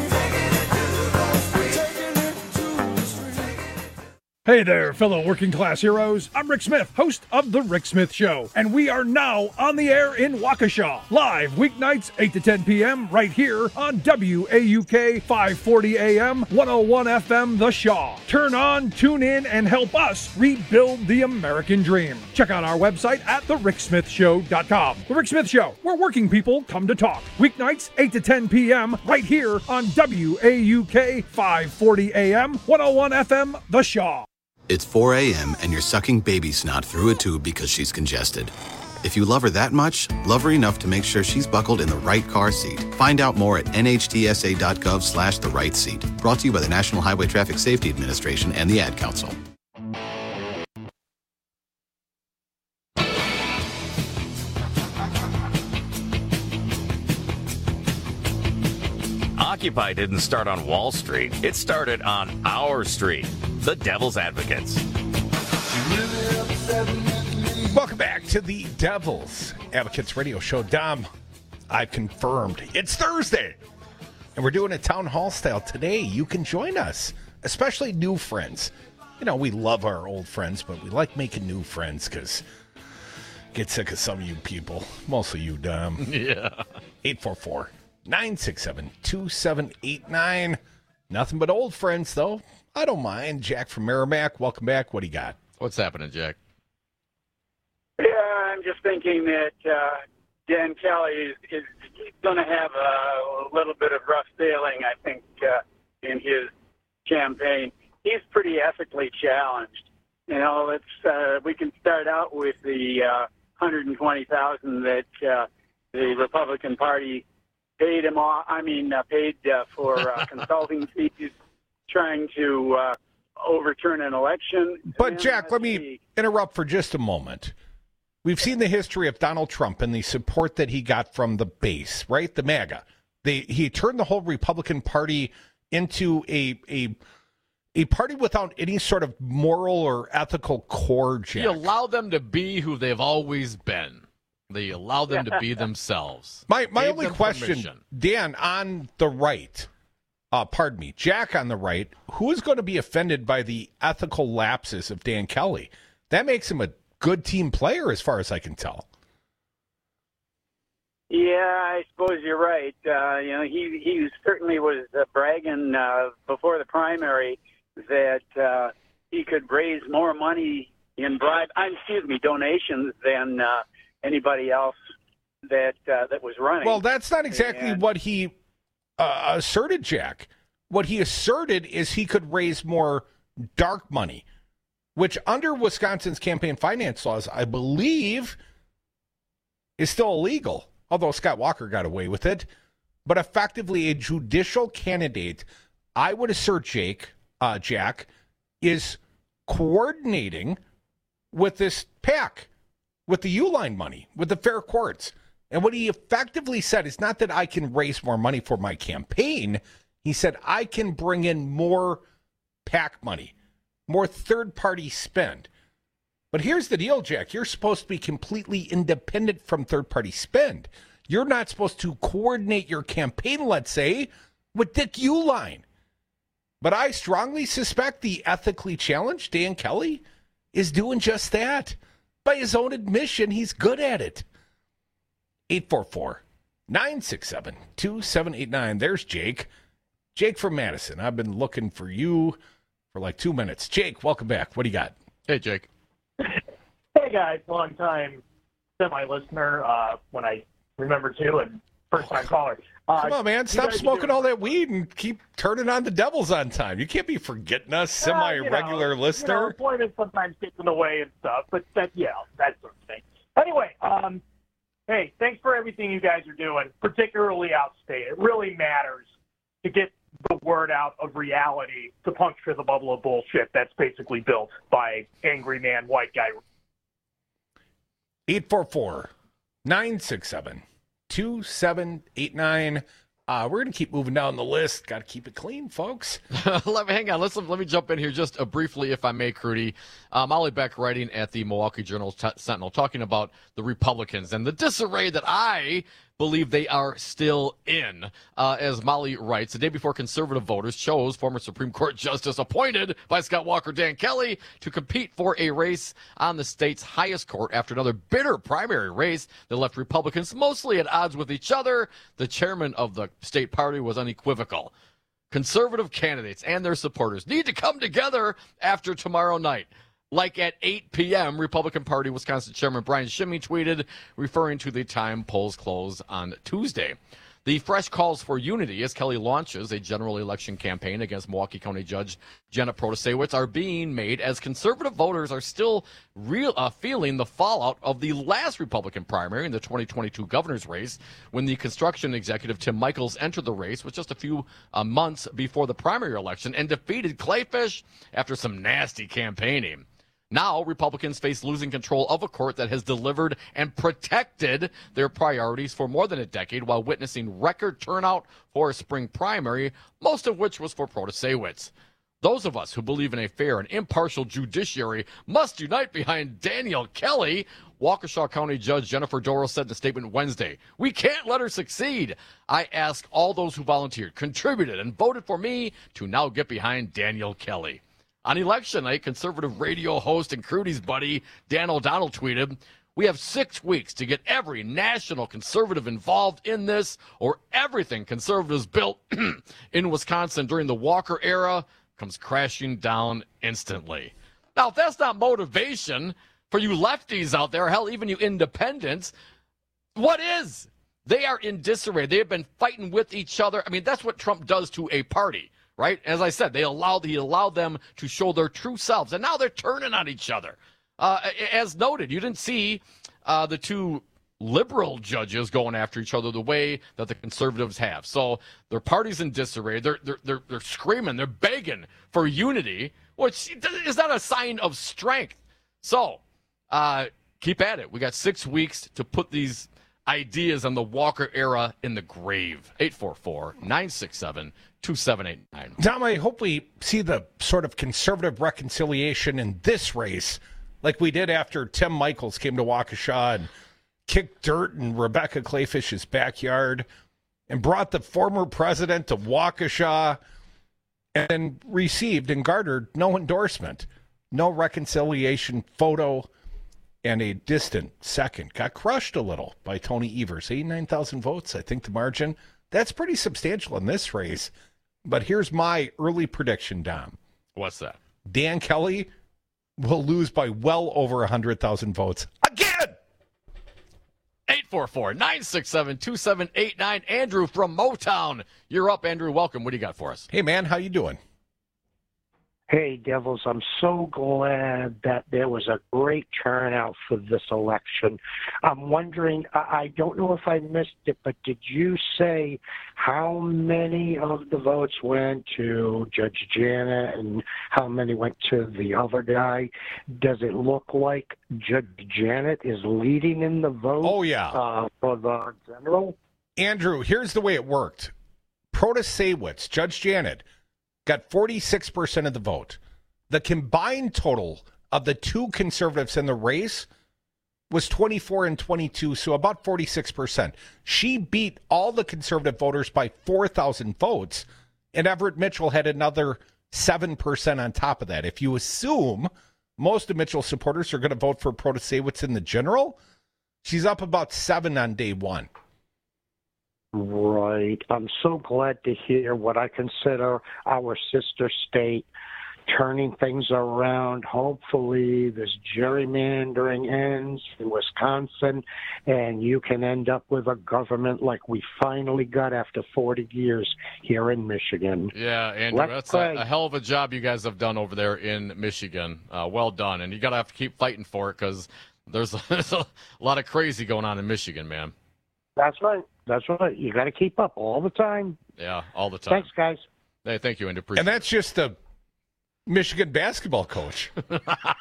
Hey there, fellow working class heroes. I'm Rick Smith, host of The Rick Smith Show, and we are now on the air in Waukesha, live weeknights 8 to 10 p.m. right here on WAUK 540 AM, 101 FM, The Shaw. Turn on, tune in, and help us rebuild the American dream. Check out our website at thericksmithshow.com. The Rick Smith Show, where working people come to talk. Weeknights 8 to 10 p.m. right here on WAUK 540 AM, 101 FM, The Shaw. It's 4 a.m. and you're sucking baby snot through a tube because she's congested. If you love her that much, love her enough to make sure she's buckled in the right car seat. Find out more at nhtsa.gov/the right seat. Brought to you by the National Highway Traffic Safety Administration and the Ad Council. Occupy didn't start on Wall Street. It started on our street. The Devil's Advocates. Welcome back to the Devil's Advocates Radio Show. Dom, I've confirmed it's Thursday, and we're doing a town hall style today. You can join us, especially new friends. You know, we love our old friends, but we like making new friends because get sick of some of you people. Mostly you, Dom. Yeah. 844-967-2789. Nothing but old friends, though. I don't mind. Jack from Merrimack, welcome back. What do you got? What's happening, Jack? Yeah, I'm just thinking that Dan Kelly is going to have a little bit of rough sailing, I think, in his campaign. He's pretty ethically challenged. You know, we can start out with the $120,000 that the Republican Party paid him off. Paid for consulting fees, trying to overturn an election. But Jack, let me interrupt for just a moment. We've seen the history of Donald Trump and the support that he got from the base, right? The MAGA. He turned the whole Republican Party into a party without any sort of moral or ethical core, Jack. You allow them to be who they've always been. They allow them to be themselves. My only question, Dan, on the right, Jack on the right, who is going to be offended by the ethical lapses of Dan Kelly? That makes him a good team player as far as I can tell. Yeah, I suppose you're right. He certainly was bragging before the primary that he could raise more money in donations than anybody else that was running. Well, that's not exactly what he asserted, Jack. What he asserted is he could raise more dark money, which under Wisconsin's campaign finance laws, I believe, is still illegal. Although Scott Walker got away with it. But effectively a judicial candidate, I would assert, Jack, is coordinating with this PAC, with the Uline money, with the fair courts. And what he effectively said is not that I can raise more money for my campaign. He said I can bring in more PAC money, more third-party spend. But here's the deal, Jack. You're supposed to be completely independent from third-party spend. You're not supposed to coordinate your campaign, let's say, with Dick Uline. But I strongly suspect the ethically challenged Dan Kelly is doing just that. By his own admission, he's good at it. 844-967-2789. There's Jake. Jake from Madison. I've been looking for you for like 2 minutes. Jake, welcome back. What do you got? Hey, Jake. Hey, guys. Long time semi-listener when I remember to, and first-time caller. Come on, man. Stop smoking all that weed and keep turning on the Devils on time. You can't be forgetting us, semi-regular listener. Employment sometimes gets in the way and stuff, but that sort of thing. Anyway, hey, thanks for everything you guys are doing, particularly outstate. It really matters to get the word out of reality to puncture the bubble of bullshit that's basically built by angry man, white guy. 844-967-2789. We're going to keep moving down the list. Got to keep it clean, folks. Hang on. Let me jump in here just briefly, if I may, Crudy. Molly Beck writing at the Milwaukee Journal-Sentinel talking about the Republicans and the disarray that I believe they are still in. As Molly writes, the day before conservative voters chose former Supreme Court Justice appointed by Scott Walker Dan Kelly to compete for a race on the state's highest court after another bitter primary race that left Republicans mostly at odds with each other. The chairman of the state party was unequivocal. Conservative candidates and their supporters need to come together after tomorrow night. Like at 8 p.m., Republican Party Wisconsin Chairman Brian Shimmy tweeted, referring to the time polls close on Tuesday. The fresh calls for unity as Kelly launches a general election campaign against Milwaukee County Judge Janet Protasewicz are being made as conservative voters are still feeling the fallout of the last Republican primary in the 2022 governor's race when the construction executive Tim Michaels entered the race with just a few months before the primary election and defeated Clayfish after some nasty campaigning. Now, Republicans face losing control of a court that has delivered and protected their priorities for more than a decade while witnessing record turnout for a spring primary, most of which was for Protasewicz. Those of us who believe in a fair and impartial judiciary must unite behind Daniel Kelly, Waukesha County Judge Jennifer Doro said in a statement Wednesday. We can't let her succeed. I ask all those who volunteered, contributed, and voted for me to now get behind Daniel Kelly. On election night, conservative radio host and Crudy's buddy Dan O'Donnell tweeted, we have 6 weeks to get every national conservative involved in this, or everything conservatives built in Wisconsin during the Walker era comes crashing down instantly. Now, if that's not motivation for you lefties out there, hell, even you independents, what is? They are in disarray. They have been fighting with each other. I mean, that's what Trump does to a party. Right? As I said, he allowed them to show their true selves, and now they're turning on each other. As noted, you didn't see the two liberal judges going after each other the way that the conservatives have. So their party's in disarray. They're screaming, they're begging for unity, which is not a sign of strength. So keep at it. We got 6 weeks to put these ideas on the Walker era in the grave. 844-967-2789. Tom, I hope we see the sort of conservative reconciliation in this race like we did after Tim Michaels came to Waukesha and kicked dirt in Rebecca Clayfish's backyard and brought the former president to Waukesha and received and garnered no endorsement, no reconciliation photo, and a distant second. Got crushed a little by Tony Evers. 89,000 votes, I think the margin. That's pretty substantial in this race. But here's my early prediction, Dom. What's that? Dan Kelly will lose by well over 100,000 votes again. 844-967-2789. Andrew from Motown. You're up, Andrew. Welcome. What do you got for us? Hey, man. How you doing? Hey, Devils, I'm so glad that there was a great turnout for this election. I'm wondering, I don't know if I missed it, but did you say how many of the votes went to Judge Janet and how many went to the other guy? Does it look like Judge Janet is leading in the vote? Oh, yeah. For the general? Andrew, here's the way it worked. Protasewicz, Judge Janet, got 46% of the vote. The combined total of the two conservatives in the race was 24 and 22, so about 46%. She beat all the conservative voters by 4,000 votes, and Everett Mitchell had another 7% on top of that. If you assume most of Mitchell's supporters are going to vote for Protasewicz in the general, she's up about 7 on day one. Right. I'm so glad to hear what I consider our sister state turning things around. Hopefully this gerrymandering ends in Wisconsin and you can end up with a government like we finally got after 40 years here in Michigan. Yeah, Andrew, that's a hell of a job you guys have done over there in Michigan. Well done. And you got to have to keep fighting for it because there's a lot of crazy going on in Michigan, man. That's right. That's right. You got to keep up all the time. Yeah, all the time. Thanks, guys. Hey, thank you, Andrew. Appreciate and that's just the Michigan basketball coach. Did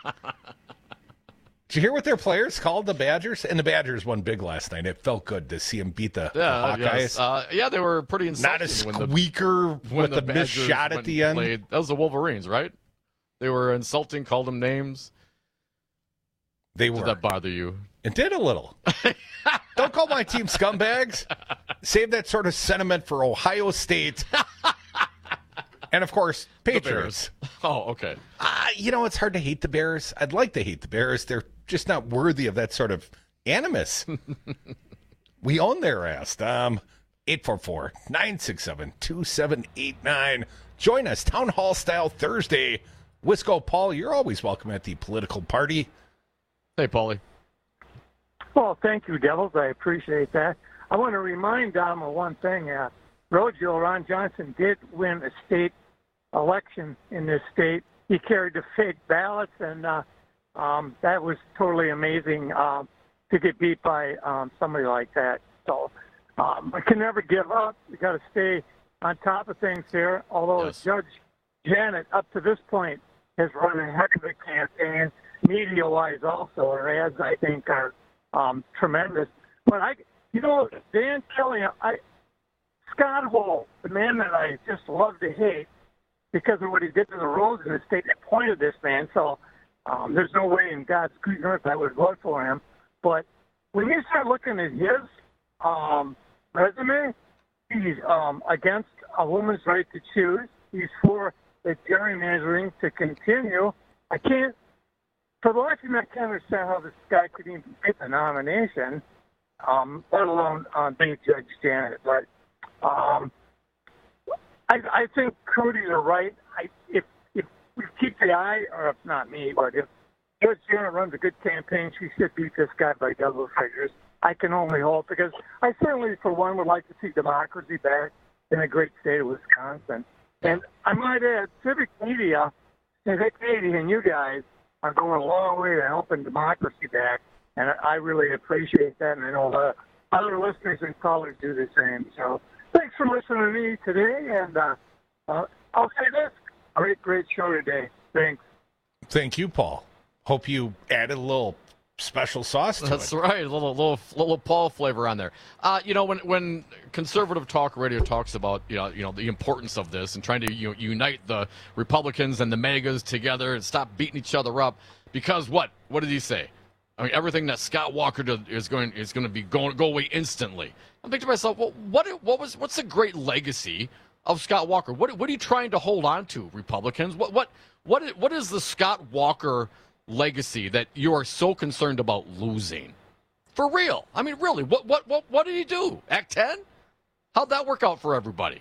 you hear what their players called the Badgers? And the Badgers won big last night. It felt good to see them beat the Hawkeyes. Yes. Yeah, they were pretty insulting. Not a squeaker with the missed shot at the end. That was the Wolverines, right? They were insulting, called them names. They were. Did that bother you? It did a little. Don't call my team scumbags. Save that sort of sentiment for Ohio State. And, of course, Patriots. Oh, okay. It's hard to hate the Bears. I'd like to hate the Bears. They're just not worthy of that sort of animus. We own their ass. 844-967-2789. Join us, Town Hall Style Thursday. Wisco Paul, you're always welcome at the political party. Hey, Paulie. Well, thank you, Devils. I appreciate that. I want to remind Dom of one thing. Rojo, Ron Johnson, did win a state election in this state. He carried the fake ballots, and that was totally amazing to get beat by somebody like that. So we can never give up. We got to stay on top of things here. Although Judge Janet, up to this point, has run a heck of a campaign, media-wise also. Her ads, I think, are tremendous. But Dan Kelly, Scott Hall, the man that I just love to hate because of what he did to the roads in the state, appointed this man. So there's no way in God's green earth I would vote for him. But when you start looking at his resume, he's against a woman's right to choose. He's for the gerrymandering to continue. For the life of me, I can't understand how this guy could even get the nomination, let alone beat Judge Janet. But I think Crudy's are right. If we keep the eye, or if not me, but if Judge Janet runs a good campaign, she should beat this guy by double figures. I can only hope, because I certainly, for one, would like to see democracy back in the great state of Wisconsin. And I might add, civic media, Civic Media, and you guys are going a long way to helping democracy back, and I really appreciate that, and I know the other listeners and callers do the same. So thanks for listening to me today, and I'll say this, great show today. Thanks. Thank you, Paul. Hope you added a little special sauce to That's it. right, a little Paul flavor on there. When conservative talk radio talks about the importance of this and trying to unite the Republicans and the MAGAs together and stop beating each other up, because what did he say? I mean, everything that Scott Walker did is going to be go away instantly. I'm thinking to myself, well, what's the great legacy of Scott Walker? What are you trying to hold on to, Republicans? What is the Scott Walker legacy that you are so concerned about losing? For real? I mean, really? What did he do? Act 10? How'd that work out for everybody?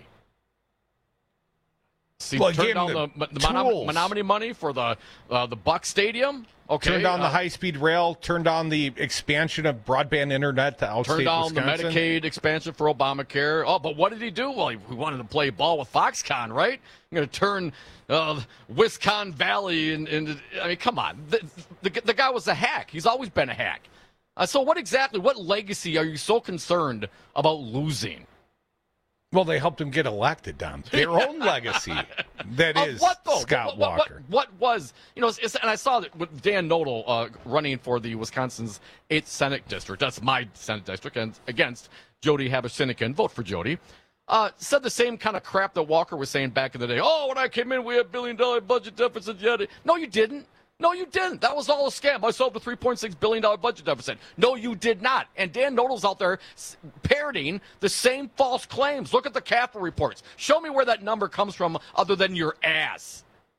See, turn down the Menominee money for the Buck Stadium. Okay, turn down the high-speed rail. Turn down the expansion of broadband internet to outstate Wisconsin. Turn down the Medicaid expansion for Obamacare. Oh, but what did he do? Well, he wanted to play ball with Foxconn, right? I'm going to turn Wisconsin Valley into. I mean, come on. The guy was a hack. He's always been a hack. So what legacy are you so concerned about losing? Well, they helped him get elected, Don. Their own legacy. That is Scott Walker. What was, and I saw that with Dan Nodal running for the Wisconsin's 8th Senate District. That's my Senate District, and against Jody Habasinikin. Vote for Jody. Said the same kind of crap that Walker was saying back in the day. Oh, when I came in, we had $1 billion budget deficit. No, you didn't. No, you didn't. That was all a scam. I solved a $3.6 billion budget deficit. No, you did not. And Dan Nodal's out there parroting the same false claims. Look at the CAFR reports. Show me where that number comes from other than your ass.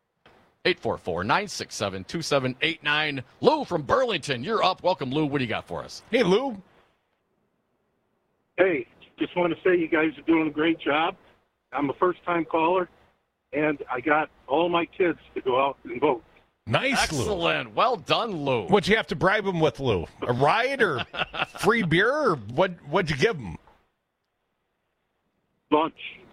844-967-2789. Lou from Burlington, you're up. Welcome, Lou. What do you got for us? Hey, Lou. Hey, just want to say you guys are doing a great job. I'm a first-time caller, and I got all my kids to go out and vote. Nice, Lou. Excellent. Well done, Lou. What'd you have to bribe him with, Lou? A ride or free beer? Or what'd you give him? Lunch.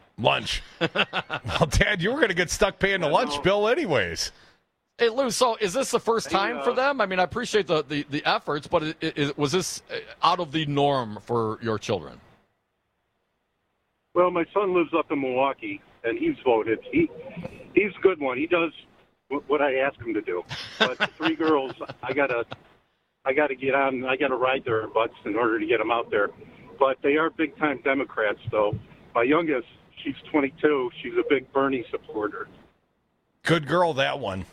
Well, Dad, you were going to get stuck paying the lunch bill anyways. Hey, Lou, so is this the first time for them? I mean, I appreciate the efforts, but was this out of the norm for your children? Well, my son lives up in Milwaukee, and he's voted. He's a good one. He does what I ask him to do. But the three girls, I gotta get on. I gotta ride their butts in order to get them out there. But they are big time Democrats, though. My youngest, she's 22. She's a big Bernie supporter. Good girl, that one.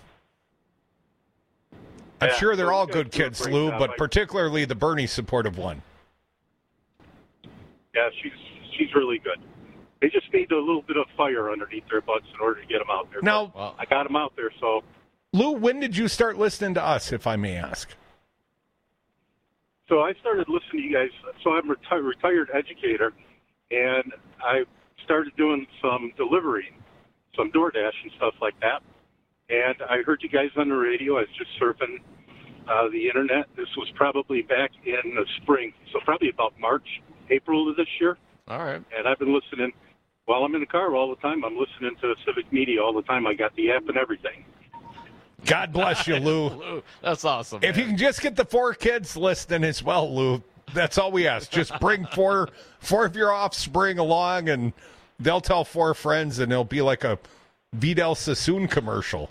I'm sure they're all good kids, Lou, but particularly the Bernie supportive one. Yeah, she's really good. They just need a little bit of fire underneath their butts in order to get them out there. Now, I got them out there, so. Lou, when did you start listening to us, if I may ask? So I started listening to you guys. So I'm a retired educator, and I started doing some delivery, some DoorDash and stuff like that. And I heard you guys on the radio. I was just surfing the internet. This was probably back in the spring, so probably about March, April of this year. All right. And I've been listening while I'm in the car all the time. I'm listening to Civic Media all the time. I got the app and everything. God bless you, Lou. Lou, that's awesome. If you can just get the 4 kids listening as well, Lou, that's all we ask. Just bring four of your offspring along, and they'll tell 4 friends, and it'll be like a Vidal Sassoon commercial.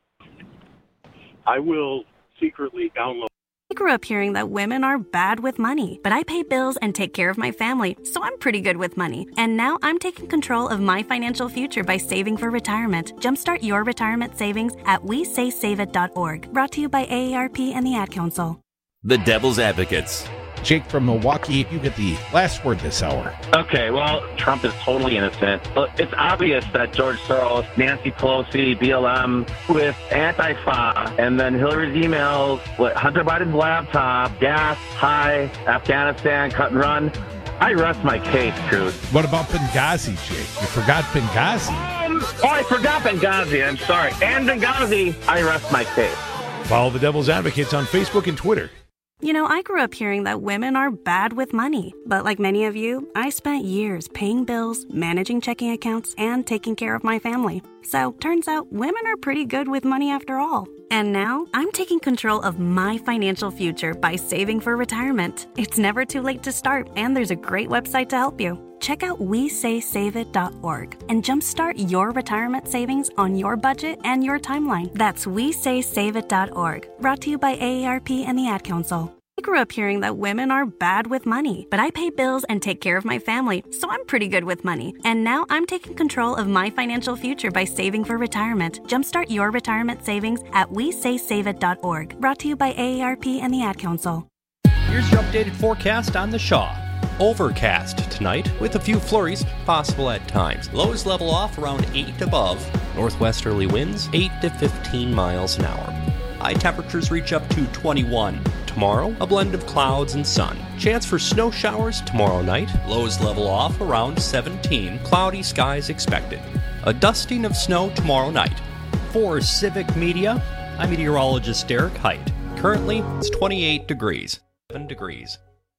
I will secretly download. I grew up hearing that women are bad with money, but I pay bills and take care of my family, so I'm pretty good with money. And now I'm taking control of my financial future by saving for retirement. Jumpstart your retirement savings at WeSaySaveIt.org. Brought to you by AARP and the Ad Council. The Devil's Advocates. Jake from Milwaukee, you get the last word this hour. Okay, well, Trump is totally innocent. It's obvious that George Soros, Nancy Pelosi, BLM, with Antifa, and then Hillary's emails, Hunter Biden's laptop, gas, high, Afghanistan, cut and run. I rest my case, Truth. What about Benghazi, Jake? You forgot Benghazi. I forgot Benghazi. I'm sorry. And Benghazi, I rest my case. Follow the Devil's Advocates on Facebook and Twitter. You know, I grew up hearing that women are bad with money. But like many of you, I spent years paying bills, managing checking accounts, and taking care of my family. So, turns out women are pretty good with money after all. And now, I'm taking control of my financial future by saving for retirement. It's never too late to start, and there's a great website to help you. Check out WeSaySaveIt.org and jumpstart your retirement savings on your budget and your timeline. That's WeSaySaveIt.org. Brought to you by AARP and the Ad Council. I grew up hearing that women are bad with money, but I pay bills and take care of my family, so I'm pretty good with money. And now I'm taking control of my financial future by saving for retirement. Jumpstart your retirement savings at WeSaySaveIt.org. Brought to you by AARP and the Ad Council. Here's your updated forecast on the Shaw. Overcast tonight with a few flurries possible at times. Lows level off around 8 above. Northwesterly winds 8 to 15 miles an hour. High temperatures reach up to 21. Tomorrow, a blend of clouds and sun. Chance for snow showers tomorrow night. Lows level off around 17. Cloudy skies expected. A dusting of snow tomorrow night. For Civic Media, I'm meteorologist Derek Height. Currently, it's 28 degrees. 7 degrees.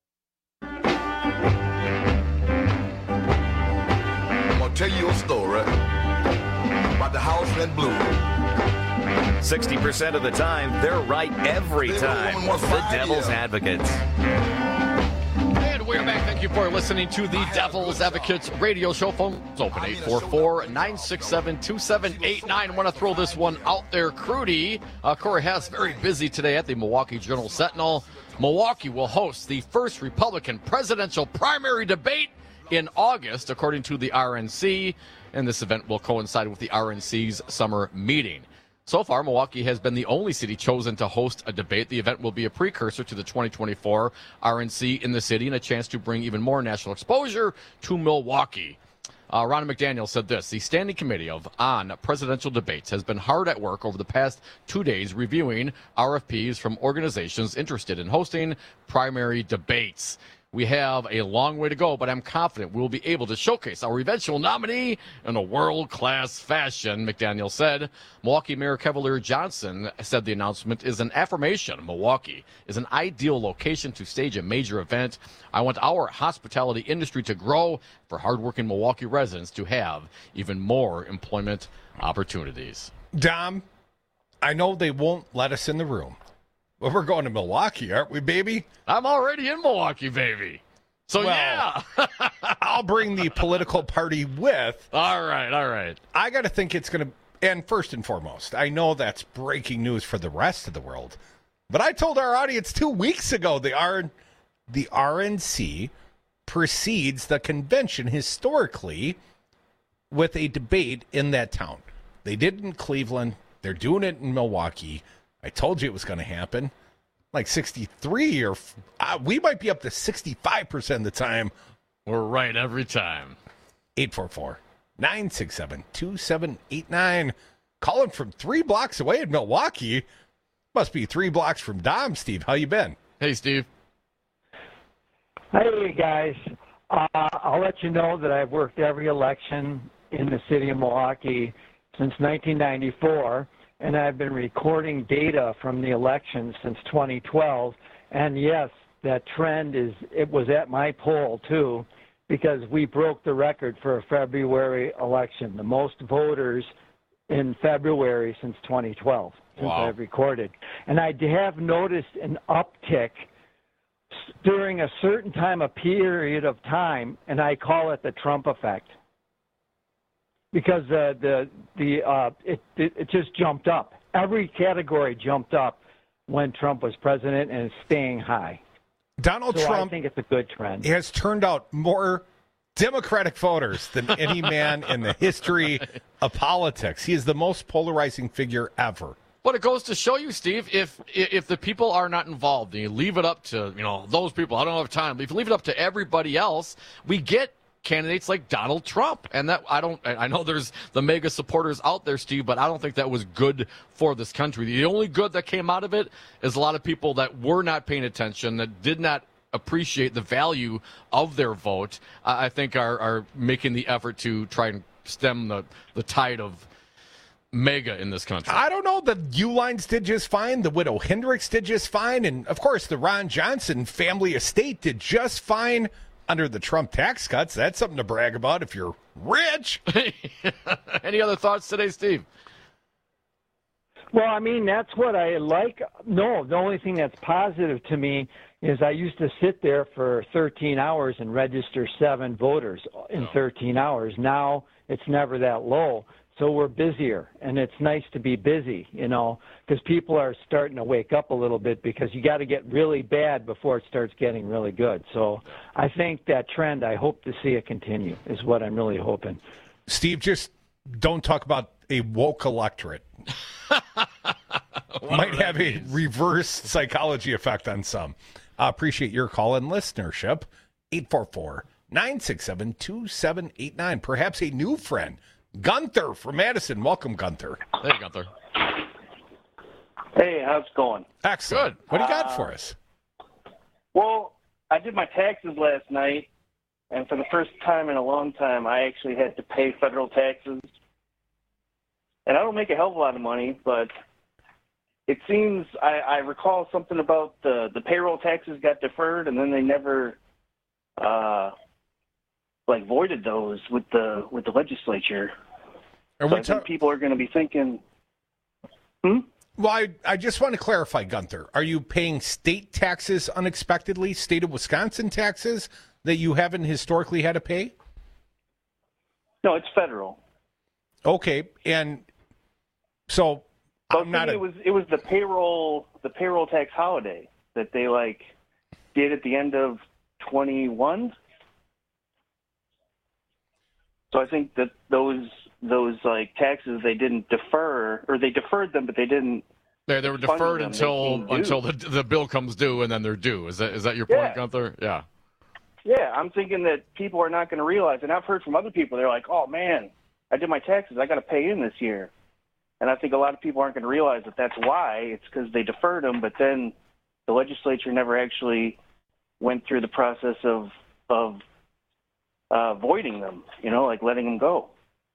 I'm going to tell you a story about the house that blew. 60% of the time, they're right every time. The Devil's Advocates. And we're back. Thank you for listening to the Devil's Advocates radio show. Phone's open 844-967-2789. I want to throw this one out there. Crudy, Corey Hess, very busy today at the Milwaukee Journal-Sentinel. Milwaukee will host the first Republican presidential primary debate in August, according to the RNC. And this event will coincide with the RNC's summer meeting. So far, Milwaukee has been the only city chosen to host a debate. The event will be a precursor to the 2024 RNC in the city and a chance to bring even more national exposure to Milwaukee. Ronna McDaniel said this: the Standing Committee on Presidential Debates has been hard at work over the past 2 days reviewing RFPs from organizations interested in hosting primary debates. We have a long way to go, but I'm confident we'll be able to showcase our eventual nominee in a world-class fashion, McDaniel said. Milwaukee Mayor Cavalier Johnson said the announcement is an affirmation Milwaukee is an ideal location to stage a major event. I want our hospitality industry to grow, for hardworking Milwaukee residents to have even more employment opportunities. Dom, I know they won't let us in the room. Well, we're going to Milwaukee, aren't we, baby? I'm already in Milwaukee, baby. So, yeah. I'll bring the political party with. All right. I got to think it's going to, and first and foremost, I know that's breaking news for the rest of the world, but I told our audience 2 weeks ago the RNC precedes the convention historically with a debate in that town. They did it in Cleveland. They're doing it in Milwaukee. I told you it was going to happen. Like 63 or we might be up to 65% of the time. We're right every time. 844-967-2789. Calling from 3 blocks away in Milwaukee. Must be 3 blocks from Dom. Steve, how you been? Hey, Steve. Hey, guys. I'll let you know that I've worked every election in the city of Milwaukee since 1994. And I've been recording data from the election since 2012. And yes, that trend it was at my poll too, because we broke the record for a February election, the most voters in February since 2012, since I've recorded. And I have noticed an uptick during a certain period of time, and I call it the Trump effect. Because it just jumped up. Every category jumped up when Trump was president, and it's staying high. Donald Trump, I think it's a good trend. Has turned out more Democratic voters than any man in the history of politics. He is the most polarizing figure ever. But it goes to show you, Steve, if the people are not involved, and you leave it up to those people, I don't have time. But if you leave it up to everybody else, we get candidates like Donald Trump. And I know there's the mega supporters out there, Steve, but I don't think that was good for this country. The only good that came out of it is a lot of people that were not paying attention, that did not appreciate the value of their vote, I think are making the effort to try and stem the tide of mega in this country. I don't know. The Uihleins did just fine. The widow Hendricks did just fine. And, of course, the Ron Johnson family estate did just fine under the Trump tax cuts. That's something to brag about if you're rich. Any other thoughts today, Steve? Well, I mean, that's what I like. No, the only thing that's positive to me is I used to sit there for 13 hours and register 7 voters in 13 hours. Now it's never that low. So we're busier, and it's nice to be busy, because people are starting to wake up a little bit because you got to get really bad before it starts getting really good. So I think that trend, I hope to see it continue, is what I'm really hoping. Steve, just don't talk about a woke electorate. Might have a reverse psychology effect on some. Appreciate your call and listenership. 844-967-2789. Perhaps a new friend. Gunther from Madison. Welcome, Gunther. Hey, Gunther. Hey, how's it going? Excellent. What do you got for us? Well, I did my taxes last night, and for the first time in a long time, I actually had to pay federal taxes. And I don't make a hell of a lot of money, but it seems I recall something about the payroll taxes got deferred, and then they never voided those with the legislature. So I think people are going to be thinking, Well, I just want to clarify, Gunther. Are you paying state taxes unexpectedly, state of Wisconsin taxes that you haven't historically had to pay? No, it's federal. Okay, and so I'm not. It was the payroll tax holiday that they did at the end of 21. So I think that those taxes they didn't defer, or they deferred them, but they didn't. They were deferred until the bill comes due, and then they're due. Is that your point, Gunther? Yeah. Yeah, I'm thinking that people are not going to realize, and I've heard from other people. They're like, "Oh man, I did my taxes. I got to pay in this year," and I think a lot of people aren't going to realize that that's why. It's because they deferred them, but then the legislature never actually went through the process of voiding them, letting them go.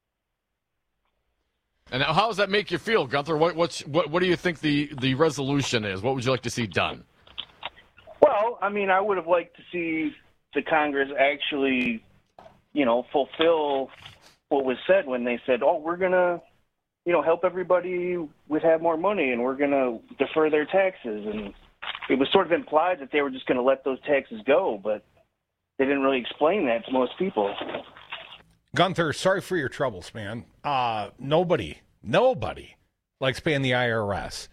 And how does that make you feel, Gunther? What do you think the resolution is? What would you like to see done? Well, I mean, I would have liked to see the Congress actually, fulfill what was said when they said, "Oh, we're gonna, help everybody have more money, and we're gonna defer their taxes." And it was sort of implied that they were just going to let those taxes go, but they didn't really explain that to most people. Gunther, sorry for your troubles, man. Nobody likes paying the IRS.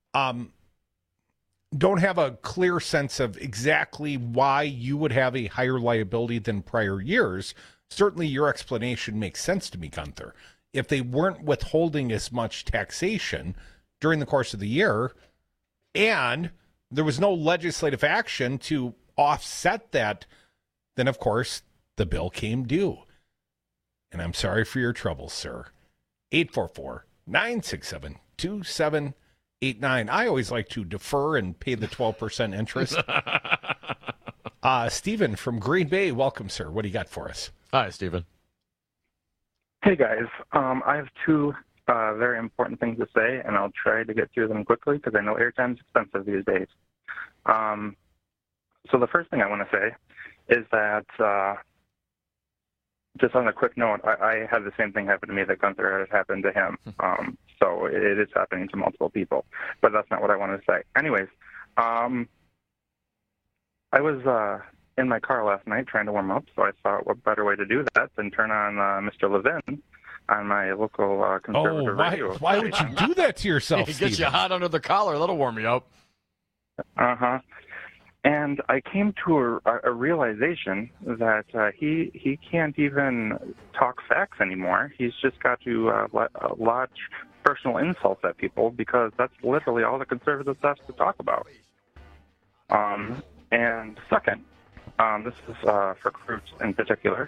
Don't have a clear sense of exactly why you would have a higher liability than prior years. Certainly your explanation makes sense to me, Gunther. If they weren't withholding as much taxation during the course of the year, and there was no legislative action to offset that, then of course the bill came due. And I'm sorry for your troubles, sir. 844-967-2789. I always like to defer and pay the 12% interest. Stephen from Green Bay, welcome, sir. What do you got for us? Hi, Stephen. Hey, guys. I have two very important things to say, and I'll try to get through them quickly because I know airtime's expensive these days. So the first thing I want to say is that just on a quick note, I had the same thing happen to me that Gunther had happened to him. So it is happening to multiple people. But that's not what I wanted to say. Anyways, I was in my car last night trying to warm up, so I thought what better way to do that than turn on Mr. Levin on my local conservative radio. Why would you do that to yourself, He gets you hot under the collar. That'll warm you up. Uh-huh. And I came to a realization that he can't even talk facts anymore. He's just got to lodge personal insults at people because that's literally all the conservatives have to talk about. And second, this is for Cruz in particular.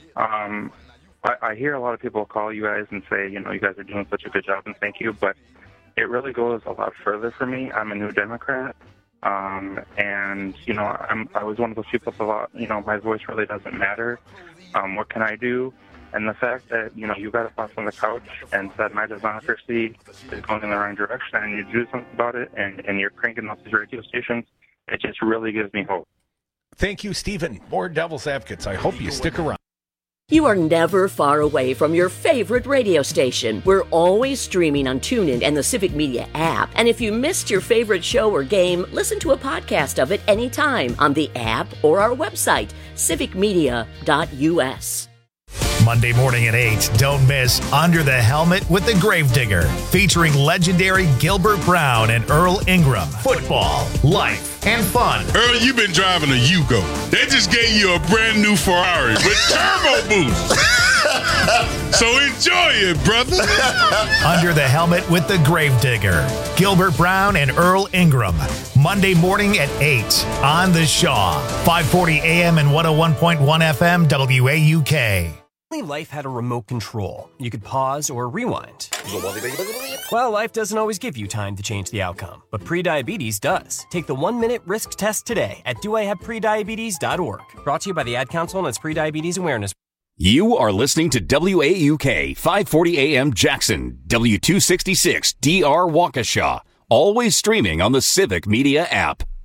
I hear a lot of people call you guys and say, you guys are doing such a good job and thank you, but it really goes a lot further for me. I'm a new Democrat. And, I was one of those people that thought, my voice really doesn't matter. What can I do? And the fact that, you got up off on the couch and said my democracy is going in the wrong direction and you do something about it and you're cranking up these radio stations, it just really gives me hope. Thank you, Stephen. More Devil's Advocates. I hope you stick around. You are never far away from your favorite radio station. We're always streaming on TuneIn and the Civic Media app. And if you missed your favorite show or game, listen to a podcast of it anytime on the app or our website, civicmedia.us. Monday morning at 8, don't miss Under the Helmet with the Gravedigger, featuring legendary Gilbert Brown and Earl Ingram. Football, life, and fun. Earl, you've been driving a Yugo. They just gave you a brand new Ferrari with turbo boost. So enjoy it, brother. Under the Helmet with the Gravedigger, Gilbert Brown and Earl Ingram. Monday morning at 8 on The Shaw, 540 AM and 101.1 FM WAUK. Life had a remote control. You could pause or rewind. Well, life doesn't always give you time to change the outcome, but prediabetes does. Take the 1-minute risk test today at doihaveprediabetes.org. Brought to you by the Ad Council and its Prediabetes Awareness. You are listening to WAUK 540 AM Jackson, W266 DR Waukesha, always streaming on the Civic Media app.